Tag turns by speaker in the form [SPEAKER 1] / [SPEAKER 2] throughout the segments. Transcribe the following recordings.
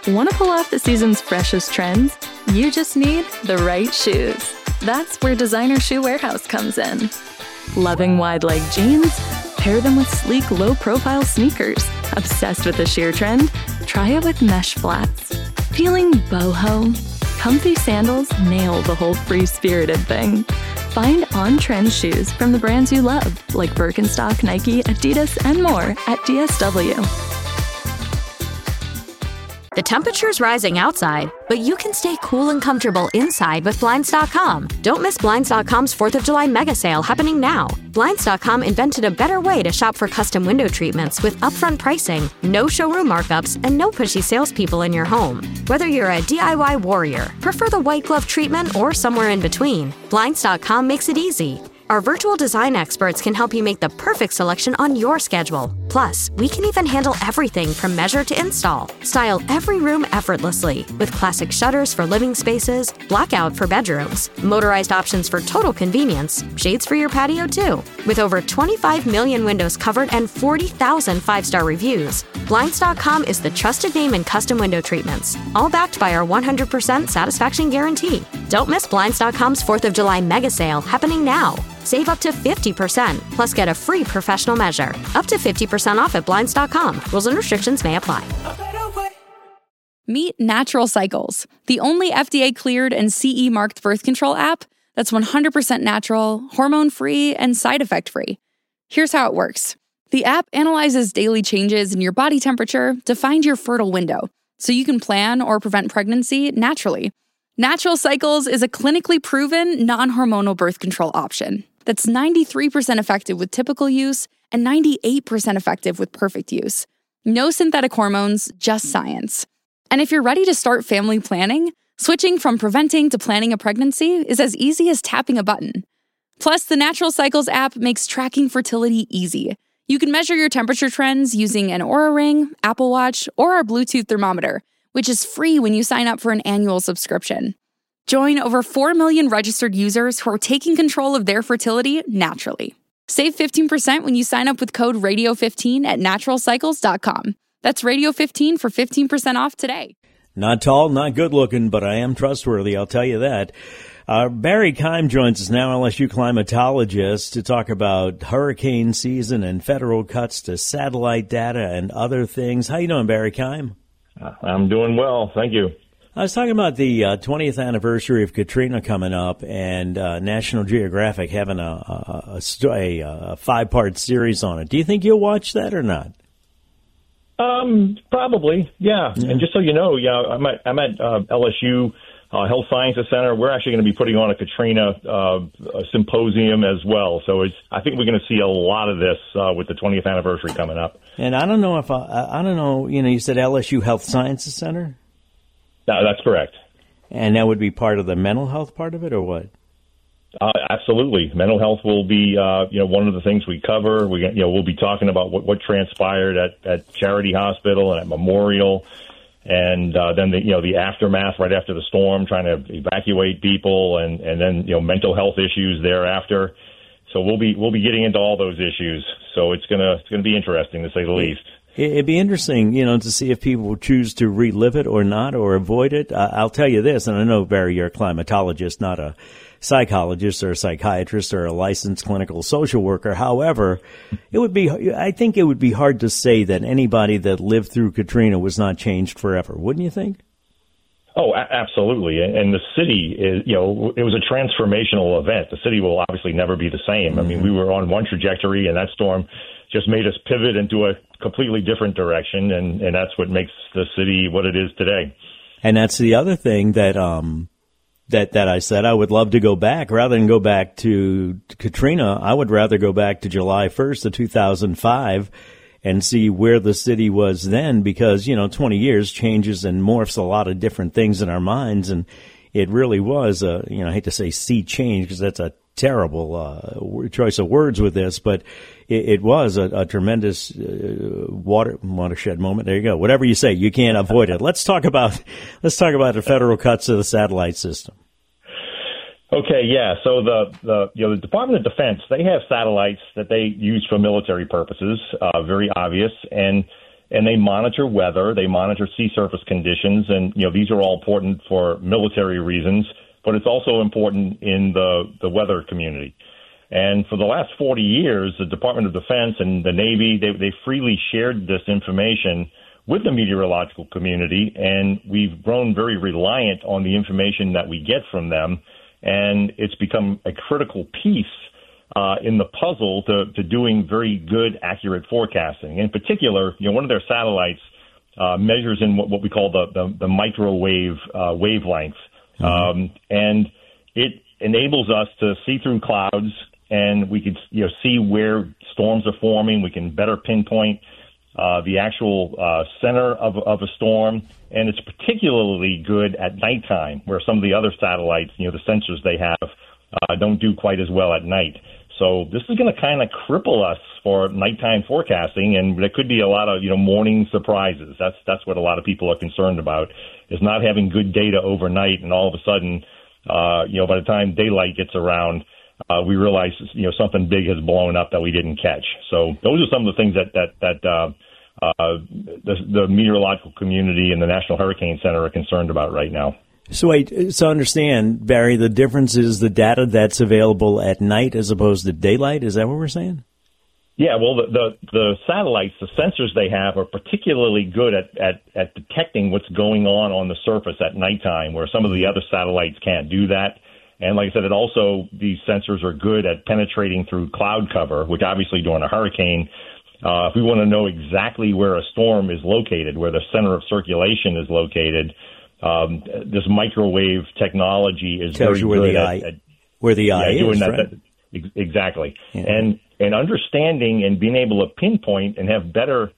[SPEAKER 1] Want to pull off the season's freshest trends? You just need the right shoes. That's where Designer Shoe Warehouse comes in. Loving wide-leg jeans? Pair them with sleek, low-profile sneakers. Obsessed with the sheer trend? Try it with mesh flats. Feeling boho? Comfy sandals nail the whole free-spirited thing. Find on-trend shoes from the brands you love, like Birkenstock, Nike, Adidas, and more at DSW.
[SPEAKER 2] The temperature's rising outside, but you can stay cool and comfortable inside with Blinds.com. Don't miss Blinds.com's 4th of July mega sale happening now. Blinds.com invented a better way to shop for custom window treatments with upfront pricing, no showroom markups, and no pushy salespeople in your home. Whether you're a DIY warrior, prefer the white glove treatment, or somewhere in between, Blinds.com makes it easy. Our virtual design experts can help you make the perfect selection on your schedule. Plus, we can even handle everything from measure to install. Style every room effortlessly with classic shutters for living spaces, blackout for bedrooms, motorized options for total convenience, shades for your patio too. With over 25 million windows covered and 40,000 five-star reviews, Blinds.com is the trusted name in custom window treatments, all backed by our 100% satisfaction guarantee. Don't miss Blinds.com's 4th of July mega sale happening now. Save up to 50%, plus get a free professional measure. Up to 50% off at Blinds.com. Rules and restrictions may apply.
[SPEAKER 3] Meet Natural Cycles, the only FDA-cleared and CE-marked birth control app that's 100% natural, hormone-free, and side effect-free. Here's how it works. The app analyzes daily changes in your body temperature to find your fertile window, so you can plan or prevent pregnancy naturally. Natural Cycles is a clinically proven, non-hormonal birth control option that's 93% effective with typical use and 98% effective with perfect use. No synthetic hormones, just science. And if you're ready to start family planning, switching from preventing to planning a pregnancy is as easy as tapping a button. Plus, the Natural Cycles app makes tracking fertility easy. You can measure your temperature trends using an Oura Ring, Apple Watch, or our Bluetooth thermometer, which is free when you sign up for an annual subscription. Join over 4 million registered users who are taking control of their fertility naturally. Save 15% when you sign up with code radio15 at naturalcycles.com. That's radio15 for 15% off today.
[SPEAKER 4] Not tall, not good looking, but I am trustworthy, I'll tell you that. Barry Keim joins us now, LSU climatologist, to talk about hurricane season and federal cuts to satellite data and other things. How you doing, Barry Keim?
[SPEAKER 5] I'm doing well, thank you.
[SPEAKER 4] I was talking about the 20th anniversary of Katrina coming up, and National Geographic having a 5-part series on it. Do you think you'll watch that or not?
[SPEAKER 5] Probably, yeah. And just so you know, I'm at LSU Health Sciences Center. We're actually going to be putting on a Katrina symposium as well. So I think we're going to see a lot of this with the 20th anniversary coming up.
[SPEAKER 4] And I don't know if I don't know. You said LSU Health Sciences Center.
[SPEAKER 5] No, that's correct.
[SPEAKER 4] And that would be part of the mental health part of it, or what?
[SPEAKER 5] Absolutely. Mental health will be, one of the things we cover. We'll be talking about what transpired at Charity Hospital and at Memorial, and then the aftermath right after the storm, trying to evacuate people, and then mental health issues thereafter. So we'll be getting into all those issues. So it's gonna be interesting, to say the least.
[SPEAKER 4] It'd be interesting, to see if people will choose to relive it or not, or avoid it. I'll tell you this, and I know, Barry, you're a climatologist, not a psychologist or a psychiatrist or a licensed clinical social worker. However, I think it would be hard to say that anybody that lived through Katrina was not changed forever, wouldn't you think?
[SPEAKER 5] Oh, absolutely. And the city is, it was a transformational event. The city will obviously never be the same. I mean, we were on one trajectory, and that storm just made us pivot into a completely different direction, and that's what makes the city what it is today.
[SPEAKER 4] And that's the other thing that I said I would love to go back. Rather than go back to Katrina, I would rather go back to July 1st of 2005 and see where the city was then, because, 20 years changes and morphs a lot of different things in our minds, and it really was I hate to say sea change because that's a terrible choice of words with this, but it was a tremendous watershed moment. There you go. Whatever you say, you can't avoid it. Let's talk about the federal cuts to the satellite system.
[SPEAKER 5] Okay, yeah. So the Department of Defense, they have satellites that they use for military purposes, very obvious, and and they monitor weather, they monitor sea surface conditions, and these are all important for military reasons, but it's also important in the weather community. And for the last 40 years, the Department of Defense and the Navy, they freely shared this information with the meteorological community, and we've grown very reliant on the information that we get from them, and it's become a critical piece in the puzzle to doing very good, accurate forecasting. In particular, one of their satellites measures in what we call the microwave wavelength, and it enables us to see through clouds, and we can see where storms are forming. We can better pinpoint the actual center of a storm, and it's particularly good at nighttime, where some of the other satellites, the sensors they have, don't do quite as well at night. So this is going to kind of cripple us for nighttime forecasting, and there could be a lot of morning surprises. That's what a lot of people are concerned about, is not having good data overnight, and all of a sudden, by the time daylight gets around, we realize something big has blown up that we didn't catch. So those are some of the things that the meteorological community and the National Hurricane Center are concerned about right now.
[SPEAKER 4] So understand, Barry, the difference is the data that's available at night as opposed to daylight. Is that what we're saying?
[SPEAKER 5] Yeah, well, the satellites, the sensors they have, are particularly good at detecting what's going on the surface at nighttime, where some of the other satellites can't do that. And like I said, these sensors are good at penetrating through cloud cover, which obviously during a hurricane, if we want to know exactly where a storm is located, where the center of circulation is located, this microwave technology is very good
[SPEAKER 4] where the eye is,
[SPEAKER 5] doing that,
[SPEAKER 4] right?
[SPEAKER 5] Exactly.
[SPEAKER 4] Yeah.
[SPEAKER 5] And understanding and being able to pinpoint and have better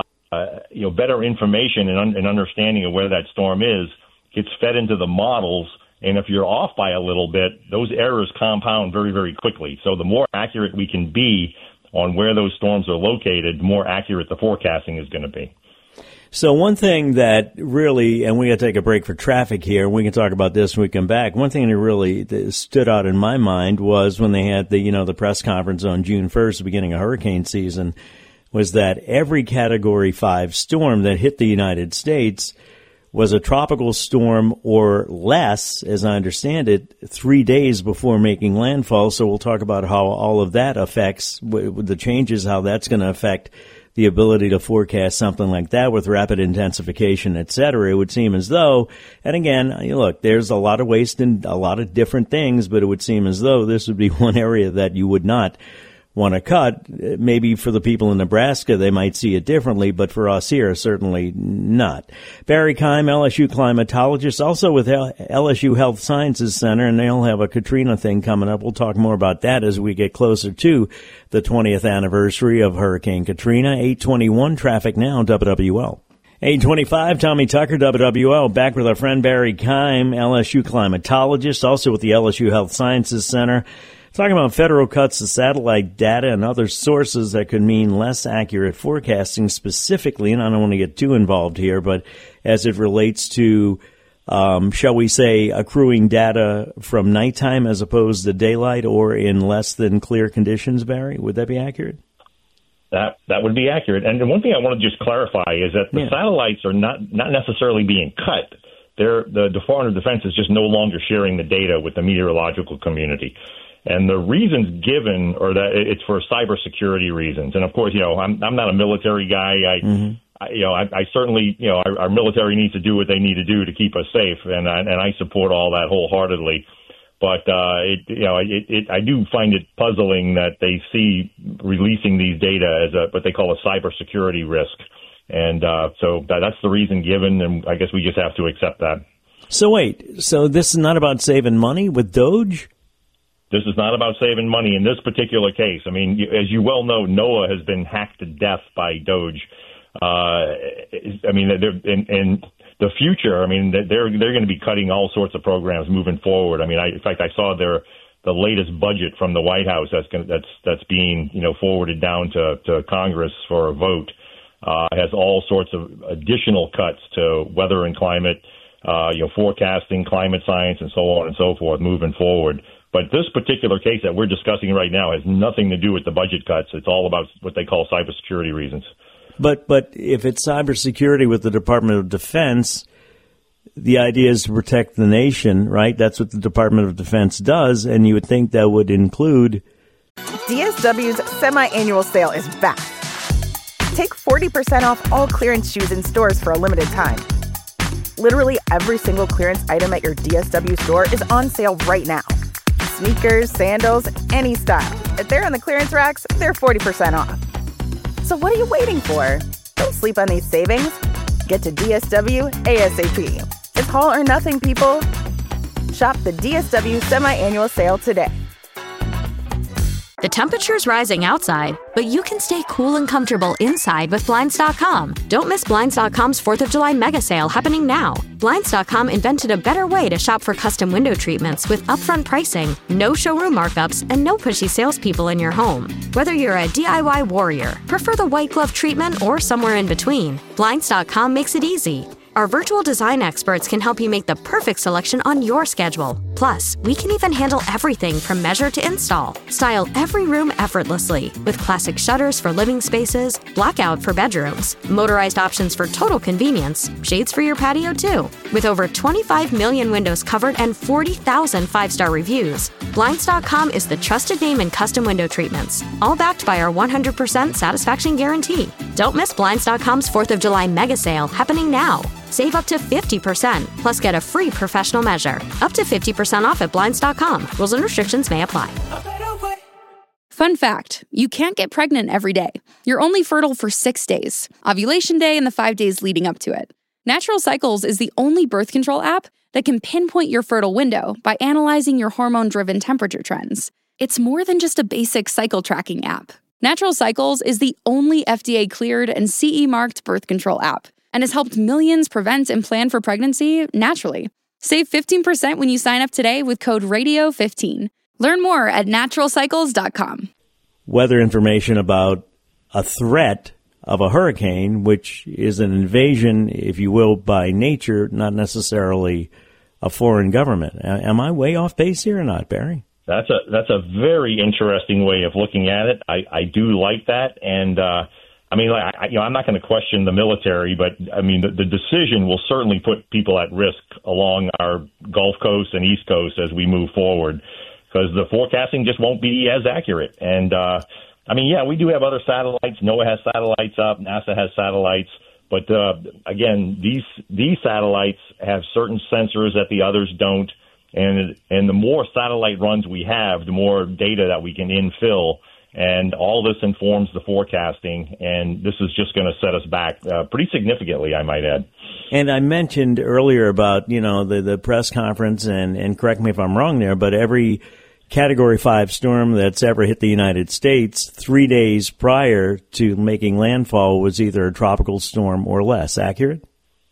[SPEAKER 5] information and understanding of where that storm is gets fed into the models. And if you're off by a little bit, those errors compound very, very quickly. So the more accurate we can be on where those storms are located, the more accurate the forecasting is going to be.
[SPEAKER 4] So one thing that really, and we got to take a break for traffic here, we can talk about this when we come back. One thing that really stood out in my mind was when they had the press conference on June 1st, the beginning of hurricane season, was that every Category 5 storm that hit the United States was a tropical storm or less, as I understand it, 3 days before making landfall. So we'll talk about how all of that affects, with the changes, how that's going to affect the ability to forecast something like that with rapid intensification, et cetera. It would seem as though, and again, look, there's a lot of waste in a lot of different things, but it would seem as though this would be one area that you would not want to cut. Maybe for the people in Nebraska, they might see it differently, but for us here, certainly not. Barry Keim, LSU climatologist, also with LSU Health Sciences Center, and they'll have a Katrina thing coming up. We'll talk more about that as we get closer to the 20th anniversary of Hurricane Katrina. 8:21 traffic now, WWL. 8:25, Tommy Tucker, WWL, back with our friend Barry Keim, LSU climatologist, also with the LSU Health Sciences Center. Talking about federal cuts to satellite data and other sources that could mean less accurate forecasting specifically, and I don't want to get too involved here, but as it relates to, shall we say, accruing data from nighttime as opposed to daylight or in less than clear conditions, Barry, would that be accurate?
[SPEAKER 5] That would be accurate. And one thing I want to just clarify is that the satellites are not necessarily being cut. The Department of Defense is just no longer sharing the data with the meteorological community. And the reasons given are that it's for cybersecurity reasons. And of course, I'm not a military guy. I certainly, our military needs to do what they need to do to keep us safe, and I support all that wholeheartedly. But I do find it puzzling that they see releasing these data as what they call a cybersecurity risk, and so that's the reason given, and I guess we just have to accept that.
[SPEAKER 4] So wait, so this is not about saving money with Doge?
[SPEAKER 5] This is not about saving money in this particular case. I mean, as you well know, NOAA has been hacked to death by Doge. I mean, in the future, I mean, they're going to be cutting all sorts of programs moving forward. I mean, in fact, I saw the latest budget from the White House that's being forwarded down to Congress for a vote. Has all sorts of additional cuts to weather and climate, forecasting, climate science, and so on and so forth moving forward. But this particular case that we're discussing right now has nothing to do with the budget cuts. It's all about what they call cybersecurity reasons.
[SPEAKER 4] But if it's cybersecurity with the Department of Defense, the idea is to protect the nation, right? That's what the Department of Defense does, and you would think that would include...
[SPEAKER 6] DSW's semi-annual sale is back. Take 40% off all clearance shoes in stores for a limited time. Literally every single clearance item at your DSW store is on sale right now. Sneakers, sandals, any style. If they're on the clearance racks, they're 40% off. So what are you waiting for? Don't sleep on these savings. Get to DSW ASAP. It's all or nothing, people. Shop the DSW semi-annual sale today.
[SPEAKER 2] The temperature's rising outside, but you can stay cool and comfortable inside with Blinds.com. Don't miss Blinds.com's 4th of July mega sale happening now. Blinds.com invented a better way to shop for custom window treatments with upfront pricing, no showroom markups, and no pushy salespeople in your home. Whether you're a DIY warrior, prefer the white glove treatment, or somewhere in between, Blinds.com makes it easy. Our virtual design experts can help you make the perfect selection on your schedule. Plus, we can even handle everything from measure to install. Style every room effortlessly with classic shutters for living spaces, blackout for bedrooms, motorized options for total convenience, shades for your patio too. With over 25 million windows covered and 40,000 5-star reviews, Blinds.com is the trusted name in custom window treatments, all backed by our 100% satisfaction guarantee. Don't miss Blinds.com's 4th of July mega sale happening now. Save up to 50%, plus get a free professional measure. Up to 50% off at Blinds.com. Rules and restrictions may apply.
[SPEAKER 3] Fun fact, you can't get pregnant every day. You're only fertile for 6 days, ovulation day and the 5 days leading up to it. Natural Cycles is the only birth control app that can pinpoint your fertile window by analyzing your hormone-driven temperature trends. It's more than just a basic cycle tracking app. Natural Cycles is the only FDA-cleared and CE-marked birth control app, and has helped millions prevent and plan for pregnancy naturally. Save 15% when you sign up today with code RADIO15. Learn more at naturalcycles.com.
[SPEAKER 4] Weather information about a threat of a hurricane, which is an invasion, if you will, by nature, not necessarily a foreign government. Am I way off base here or not, Barry?
[SPEAKER 5] That's a very interesting way of looking at it. I do like that, and I mean, I'm not going to question the military, but I mean, the decision will certainly put people at risk along our Gulf Coast and East Coast as we move forward, because the forecasting just won't be as accurate. And I mean, yeah, we do have other satellites. NOAA has satellites up. NASA has satellites. But again, these satellites have certain sensors that the others don't. And the more satellite runs we have, the more data that we can infill. And all this informs the forecasting, and this is just going to set us back pretty significantly, I might add.
[SPEAKER 4] And I mentioned earlier about, the press conference, and correct me if I'm wrong there, but every Category 5 storm that's ever hit the United States 3 days prior to making landfall was either a tropical storm or less. Accurate?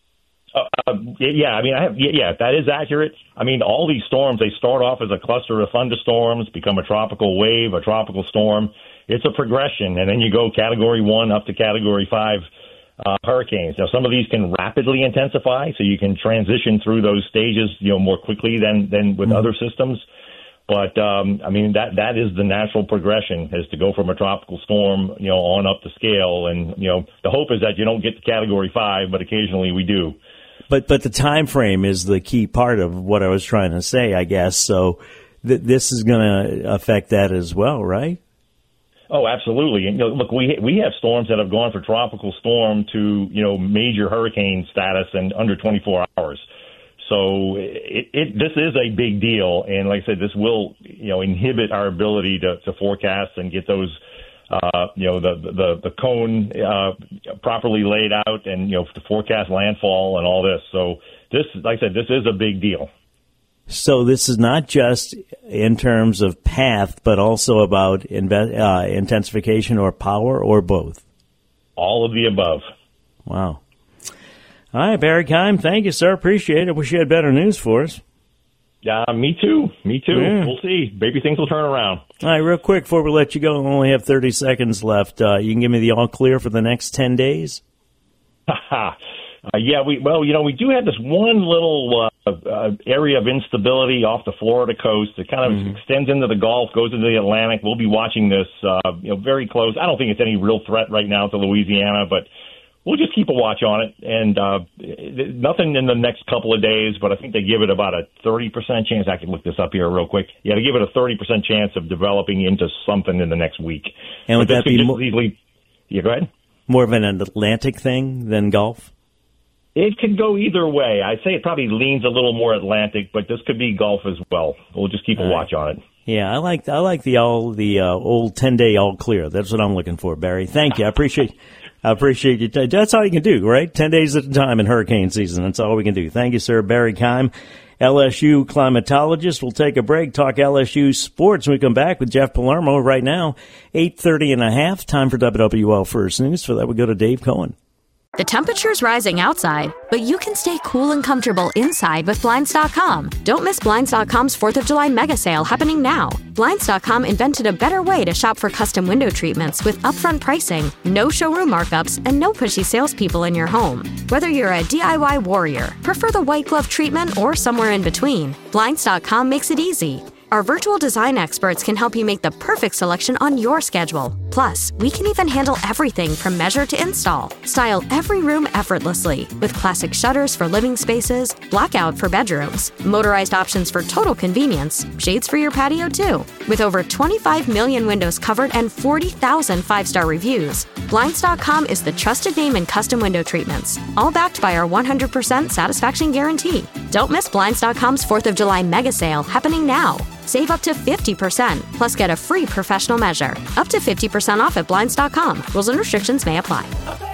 [SPEAKER 5] Yeah, I mean, that is accurate. I mean, all these storms, they start off as a cluster of thunderstorms, become a tropical wave, a tropical storm. It's a progression, and then you go Category 1 up to Category 5 hurricanes. Now, some of these can rapidly intensify, so you can transition through those stages, more quickly than with other systems. But, I mean, that is the natural progression, is to go from a tropical storm, on up the scale. And, the hope is that you don't get to Category 5, but occasionally we do.
[SPEAKER 4] But the time frame is the key part of what I was trying to say, I guess. So this is going to affect that as well, right?
[SPEAKER 5] Oh, absolutely. And look, we have storms that have gone from tropical storm to major hurricane status in under 24 hours. So this is a big deal, and like I said, this will inhibit our ability to forecast and get those the cone properly laid out, and to forecast landfall and all this. So this, like I said, this is a big deal.
[SPEAKER 4] So this is not just in terms of path, but also about intensification or power, or both?
[SPEAKER 5] All of the above.
[SPEAKER 4] Wow. All right, Barry Keim, thank you, sir. Appreciate it. Wish you had better news for us.
[SPEAKER 5] Me too.
[SPEAKER 4] Yeah.
[SPEAKER 5] We'll see. Maybe things will turn around.
[SPEAKER 4] All right, real quick before we let you go, we only have 30 seconds left. You can give me the all clear for the next 10 days?
[SPEAKER 5] We do have this one little area of instability off the Florida coast. It kind of extends into the Gulf, goes into the Atlantic. We'll be watching this, very close. I don't think it's any real threat right now to Louisiana, but we'll just keep a watch on it. And nothing in the next couple of days, but I think they give it about a 30% chance. I can look this up here real quick. Yeah, they give it a 30% chance of developing into something in the next week.
[SPEAKER 4] And would that be
[SPEAKER 5] easily? Yeah, go ahead.
[SPEAKER 4] More of an Atlantic thing than Gulf?
[SPEAKER 5] It could go either way. I'd say it probably leans a little more Atlantic, but this could be Gulf as well. We'll just keep a watch on it.
[SPEAKER 4] Yeah, I like the old 10-day all clear. That's what I'm looking for, Barry. Thank you. I appreciate you. That's all you can do, right? 10 days at a time in hurricane season. That's all we can do. Thank you, sir. Barry Keim, LSU climatologist. We'll take a break, talk LSU sports when we come back with Jeff Palermo. Right now, 8:30 time for WWL First News. For that, we go to Dave Cohen.
[SPEAKER 2] The temperature's rising outside, but you can stay cool and comfortable inside with Blinds.com. Don't miss Blinds.com's 4th of July mega sale happening now. Blinds.com invented a better way to shop for custom window treatments with upfront pricing, no showroom markups, and no pushy salespeople in your home. Whether you're a DIY warrior, prefer the white glove treatment, or somewhere in between, Blinds.com makes it easy. Our virtual design experts can help you make the perfect selection on your schedule. Plus, we can even handle everything from measure to install. Style every room effortlessly with classic shutters for living spaces, blackout for bedrooms, motorized options for total convenience, shades for your patio too. With over 25 million windows covered and 40,000 5-star reviews, Blinds.com is the trusted name in custom window treatments, all backed by our 100% satisfaction guarantee. Don't miss Blinds.com's 4th of July mega sale happening now. Save up to 50%, plus get a free professional measure. Up to 50% off at Blinds.com. Rules and restrictions may apply.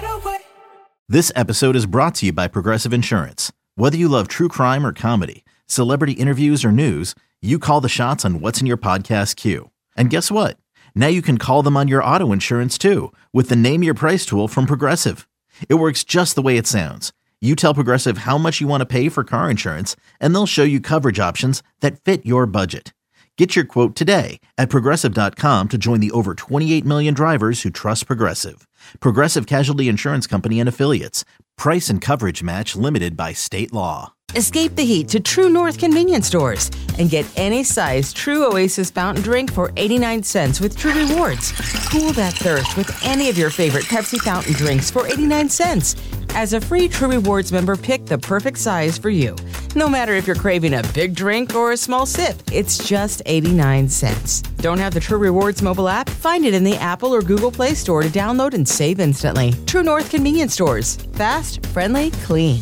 [SPEAKER 7] This episode is brought to you by Progressive Insurance. Whether you love true crime or comedy, celebrity interviews or news, you call the shots on what's in your podcast queue. And guess what? Now you can call them on your auto insurance too with the Name Your Price tool from Progressive. It works just the way it sounds. You tell Progressive how much you want to pay for car insurance, and they'll show you coverage options that fit your budget. Get your quote today at Progressive.com to join the over 28 million drivers who trust Progressive. Progressive Casualty Insurance Company and Affiliates. Price and coverage match limited by state law.
[SPEAKER 8] Escape the heat to True North convenience stores and get any size True Oasis fountain drink for 89 cents with True Rewards. Cool that thirst with any of your favorite Pepsi fountain drinks for 89 cents. As a free True Rewards member, pick the perfect size for you. No matter if you're craving a big drink or a small sip, it's just 89 cents. Don't have the True Rewards mobile app? Find it in the Apple or Google Play Store to download and save instantly. True North convenience stores. Fast, friendly, clean.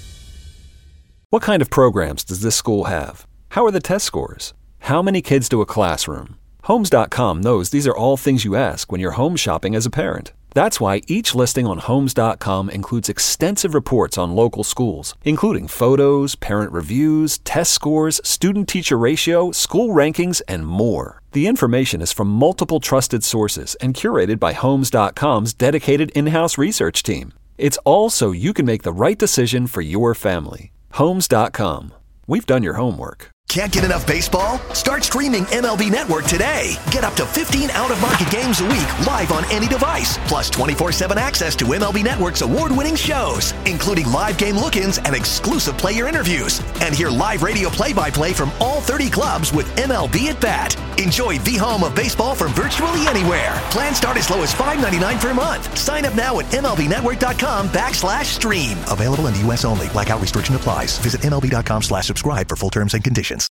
[SPEAKER 9] What kind of programs does this school have? How are the test scores? How many kids do a classroom? Homes.com knows these are all things you ask when you're home shopping as a parent. That's why each listing on Homes.com includes extensive reports on local schools, including photos, parent reviews, test scores, student-teacher ratio, school rankings, and more. The information is from multiple trusted sources and curated by Homes.com's dedicated in-house research team. It's all so you can make the right decision for your family. Homes.com. We've done your homework.
[SPEAKER 10] Can't get enough baseball? Start streaming MLB Network today. Get up to 15 out-of-market games a week live on any device. Plus 24/7 access to MLB Network's award-winning shows, including live game look-ins and exclusive player interviews. And hear live radio play-by-play from all 30 clubs with MLB at Bat. Enjoy the home of baseball from virtually anywhere. Plans start as low as $5.99 per month. Sign up now at MLBnetwork.com/stream. Available in the U.S. only. Blackout restriction applies. Visit MLB.com/subscribe for full terms and conditions.